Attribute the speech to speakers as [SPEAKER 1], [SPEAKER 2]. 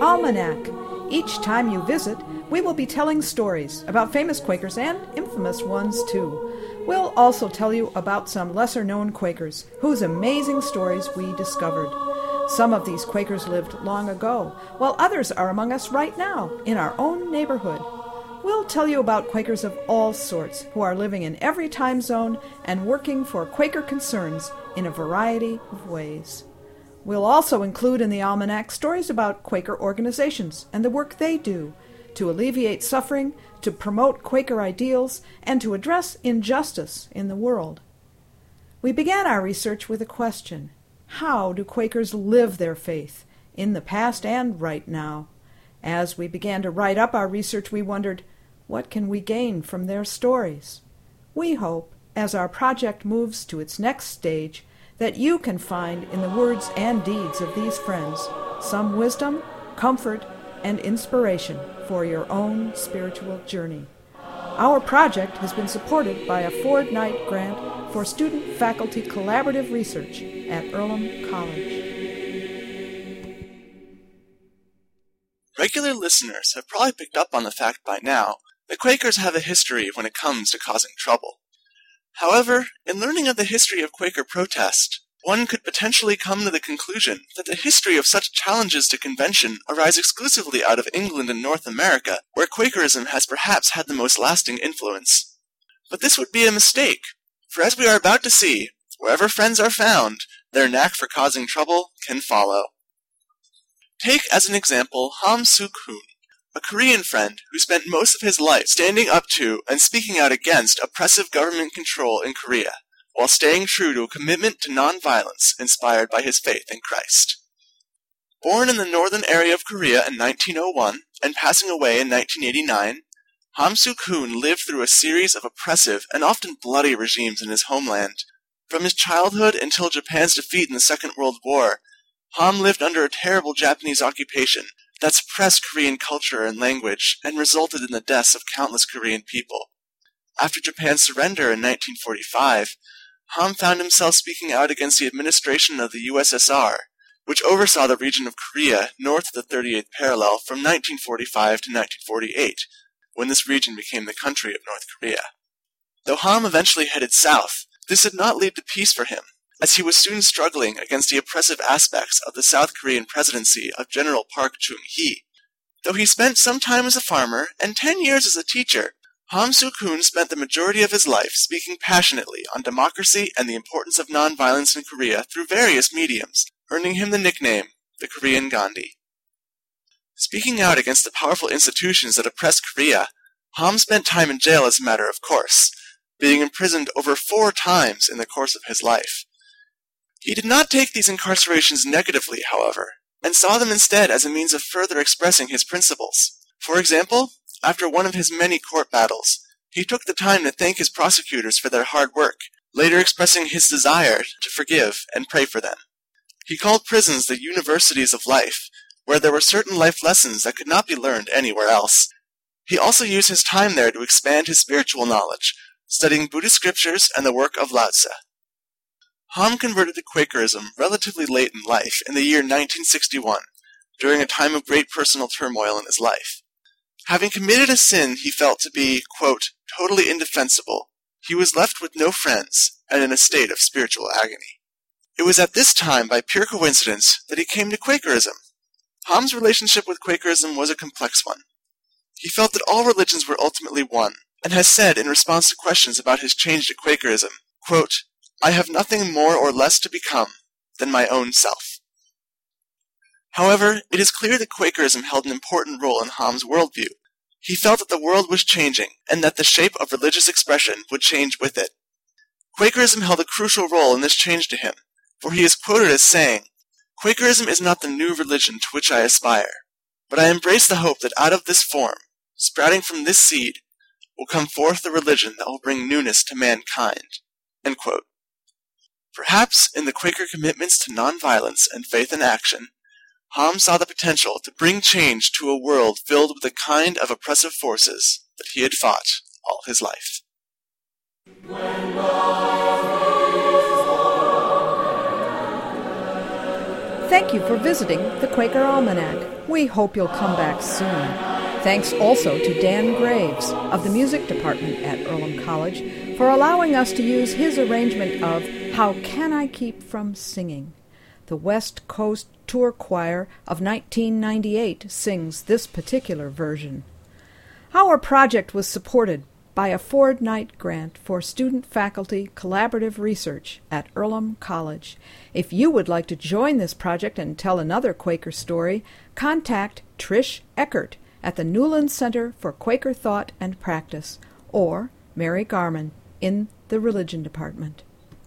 [SPEAKER 1] Almanac. Each time you visit, we will be telling stories about famous Quakers and infamous ones too. We'll also tell you about some lesser-known Quakers whose amazing stories we discovered. Some of these Quakers lived long ago, while others are among us right now in our own neighborhood. We'll tell you about Quakers of all sorts who are living in every time zone and working for Quaker concerns in a variety of ways. We'll also include in the Almanac stories about Quaker organizations and the work they do to alleviate suffering, to promote Quaker ideals, and to address injustice in the world. We began our research with a question: how do Quakers live their faith, in the past and right now? As we began to write up our research, we wondered, what can we gain from their stories? We hope, as our project moves to its next stage, that you can find in the words and deeds of these friends some wisdom, comfort, and inspiration for your own spiritual journey. Our project has been supported by a Ford Knight grant for student-faculty collaborative research at Earlham College.
[SPEAKER 2] Regular listeners have probably picked up on the fact by now that Quakers have a history when it comes to causing trouble. However, in learning of the history of Quaker protest, one could potentially come to the conclusion that the history of such challenges to convention arise exclusively out of England and North America, where Quakerism has perhaps had the most lasting influence. But this would be a mistake, for as we are about to see, wherever friends are found, their knack for causing trouble can follow. Take as an example Ham Suk-hoon, a Korean friend who spent most of his life standing up to and speaking out against oppressive government control in Korea, while staying true to a commitment to nonviolence inspired by his faith in Christ. Born in the northern area of Korea in 1901 and passing away in 1989, Ham Suk-hoon lived through a series of oppressive and often bloody regimes in his homeland. From his childhood until Japan's defeat in the Second World War, Ham lived under a terrible Japanese occupation that suppressed Korean culture and language and resulted in the deaths of countless Korean people. After Japan's surrender in 1945, Ham found himself speaking out against the administration of the USSR, which oversaw the region of Korea north of the 38th parallel from 1945 to 1948, when this region became the country of North Korea. Though Ham eventually headed south, this did not lead to peace for him, as he was soon struggling against the oppressive aspects of the South Korean presidency of General Park Chung-hee. Though he spent some time as a farmer and 10 years as a teacher, Ham Suk-hoon spent the majority of his life speaking passionately on democracy and the importance of nonviolence in Korea through various mediums, earning him the nickname, the Korean Gandhi. Speaking out against the powerful institutions that oppressed Korea, Ham spent time in jail as a matter of course, being imprisoned over 4 times in the course of his life. He did not take these incarcerations negatively, however, and saw them instead as a means of further expressing his principles. For example, after one of his many court battles, he took the time to thank his prosecutors for their hard work, later expressing his desire to forgive and pray for them. He called prisons the universities of life, where there were certain life lessons that could not be learned anywhere else. He also used his time there to expand his spiritual knowledge, studying Buddhist scriptures and the work of Lao Tzu. Ham converted to Quakerism relatively late in life, in the year 1961, during a time of great personal turmoil in his life. Having committed a sin he felt to be, quote, totally indefensible, he was left with no friends and in a state of spiritual agony. It was at this time, by pure coincidence, that he came to Quakerism. Ham's relationship with Quakerism was a complex one. He felt that all religions were ultimately one, and has said in response to questions about his change to Quakerism, quote, I have nothing more or less to become than my own self. However, it is clear that Quakerism held an important role in Ham's worldview. He felt that the world was changing, and that the shape of religious expression would change with it. Quakerism held a crucial role in this change to him, for he is quoted as saying, Quakerism is not the new religion to which I aspire, but I embrace the hope that out of this form, sprouting from this seed, will come forth the religion that will bring newness to mankind. End quote. Perhaps in the Quaker commitments to nonviolence and faith in action, Ham saw the potential to bring change to a world filled with the kind of oppressive forces that he had fought all his life.
[SPEAKER 1] Thank you for visiting the Quaker Almanac. We hope you'll come back soon. Thanks also to Dan Graves of the Music Department at Earlham College for allowing us to use his arrangement of How Can I Keep From Singing? The West Coast Tour Choir of 1998 sings this particular version. Our project was supported by a Ford Knight grant for student-faculty collaborative research at Earlham College. If you would like to join this project and tell another Quaker story, contact Trish Eckert at the Newland Center for Quaker Thought and Practice, or Mary Garman in the Religion Department.